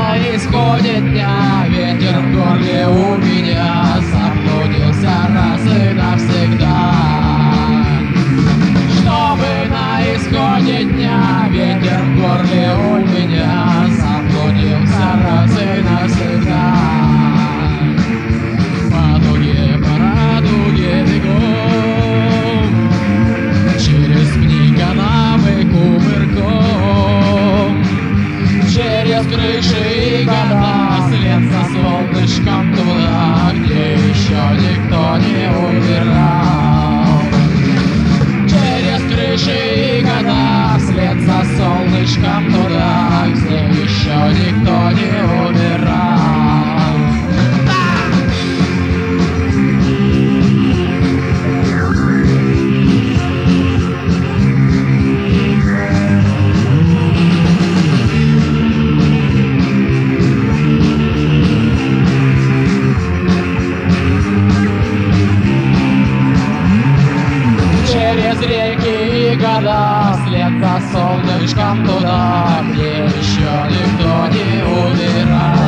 на исходе дня, ветер в горле у меня заблудился раз и навсегда. Чтобы на исходе дня, ветер в горле у меня заблудился раз и навсегда. По радуге бегом, через пни, канавы, кувырком, через крыши и года, след за солнышком туда, где еще никто не умирал. Через крыши и года, вслед за солнышком туда, где еще никто не умирал. Через реки и года, вслед за солнышком туда, где еще никто не умирал.